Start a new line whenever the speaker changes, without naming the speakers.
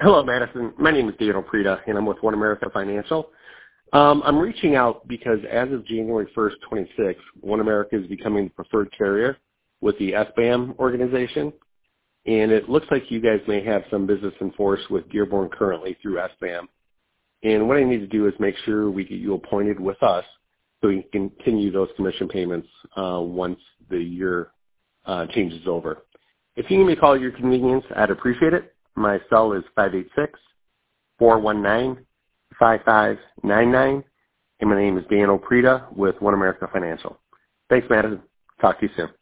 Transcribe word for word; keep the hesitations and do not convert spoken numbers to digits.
Hello, Madison. My name is Dan Oprita, and I'm with One America Financial. Um, I'm reaching out because as of January first, twenty-six, One America is becoming the preferred carrier with the S B A M organization, and it looks like you guys may have some business in force with Dearborn currently through S B A M. And what I need to do is make sure we get you appointed with us so we can continue those commission payments uh, once the year uh, changes over. If you can give me a call at your convenience, I'd appreciate it. My cell is five eight six, four one nine, five five nine nine, and my name is Dan Oprita with One America Financial. Thanks, Madison. Talk to you soon.